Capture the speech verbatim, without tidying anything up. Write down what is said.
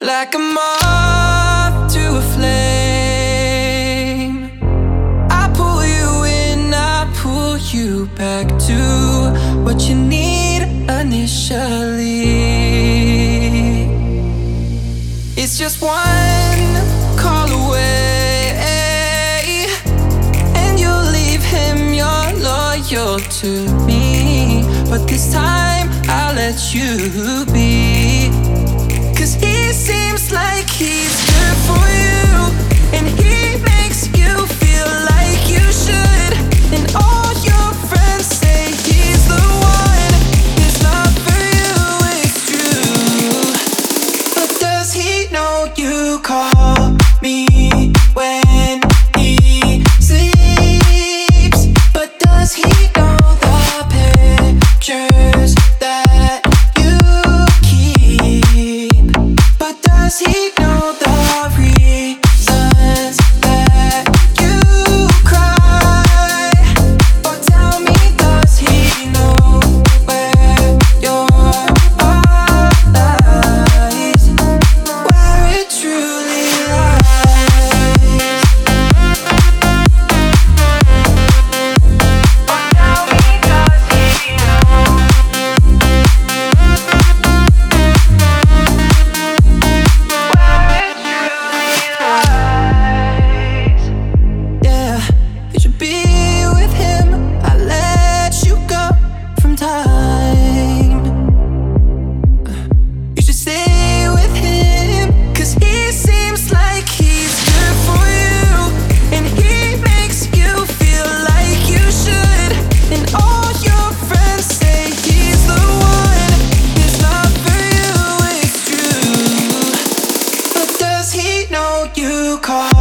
Like a moth to a flame, I pull you in, I pull you back to what you need initially. It's just one call away, and you'll leave him, you're loyal to me. But this time I'll let you be, 'cause he seems like he's good for you, and he makes you feel like you should. And all your friends say he's the one. His love for you is true. But does he know you call me when he sleeps? But does he know the pictures that you keep? But does he know the reasons that you cry? Or tell me, does he know where your heart lies, where it truly lies? Or tell me, does he know yeah, you should be with him. I let you go from time. You should stay with him, 'cause he seems like he's good for you, and he makes you feel like you should. And all your friends say he's the one. His love for you is true. But does he know you call